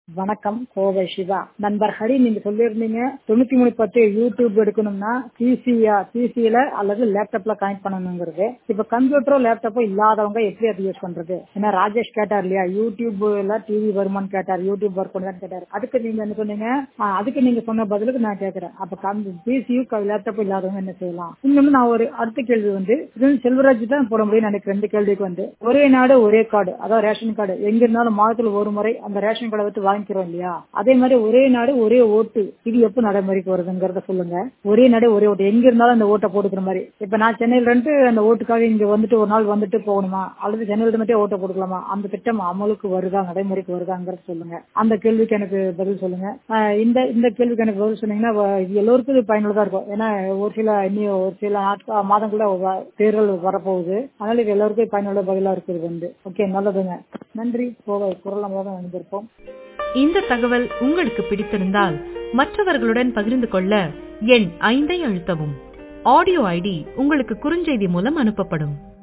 வணக்கம், கோவை சிவா. நண்பர் ஹரி, நீங்க சொல்லியிருந்தீங்க 9310 யூடியூப் எடுக்கணும்னா பிசில அல்லது லேப்டாப்ல கனெக்ட் பண்ணணுங்கிறது. இப்ப கம்ப்யூட்டரோ லேப்டாப்போ இல்லாதவங்க எப்படி அதை யூஸ் பண்றது? ஏன்னா ராஜேஷ் கேட்டார் இல்லையா, யூடியூப்ல டிவி வருமானு கேட்டார், யூடியூப் ஒர்க் பண்ணுதான்னு கேட்டார். அதுக்கு நீங்க என்ன சொன்னீங்க? அதுக்கு நீங்க சொன்ன பதிலுக்கு நான் கேட்கிறேன். அப்ப பிசியும் லேப்டாப்பும் இல்லாதவங்க என்ன செய்யலாம்? இன்னொன்னு நான் ஒரு அடுத்த கேள்வி செல்வராஜ் தான் போட முடியும் நினைக்கிறேன். இந்த கேள்விக்கு ஒரே நாடு ஒரே கார்டு, அதாவது ரேஷன் கார்டு எங்க இருந்தாலும் மாதத்துல ஒரு முறை அந்த ரேஷன் கார்டை வச்சு வாங்கிக்கிறோம் இல்லையா? அதே மாதிரி ஒரே நாடு ஒரே ஓட்டு, இது எப்ப நடைமுறைக்கு வருதுங்கிறத சொல்லுங்க. ஒரே நாடு ஒரே ஓட்டு, எங்க இருந்தாலும் அந்த ஓட்டை போட்டுக்கிற மாதிரி. இப்ப நான் சென்னையில இருந்து அந்த ஓட்டுக்காக இங்க ஒரு நாள் போகணுமா, அல்லது சென்னையில இருந்துட்டே ஓட்டை போட்டுக்கலாமா? அந்த திட்டம் அமலுக்கு வருதா, நடைமுறைக்கு வருதாங்கிறத சொல்லுங்க. அந்த கேள்விக்கு எனக்கு பதில் சொல்லுங்க. இந்த கேள்விக்கு எனக்கு பதில் சொன்னீங்கன்னா இது எல்லோருக்கும் இது பயனுள்ளதா இருக்கும். ஏன்னா ஒரு சில மாதங்கள தேர்தல் வரப்போகுது. அதனால இது எல்லாருக்கும் பயனுள்ள பதிலா இருக்குது. ஓகே, நல்லதுங்க. நன்றி. குரல் தான் அணிந்திருப்போம். இந்த தகவல் உங்களுக்கு பிடித்திருந்தால் மற்றவர்களுடன் பகிர்ந்து கொள்ள எண் 5 அழுத்தவும். ஆடியோ ஐடி உங்களுக்கு குறுஞ்செய்தி மூலம் அனுப்பப்படும்.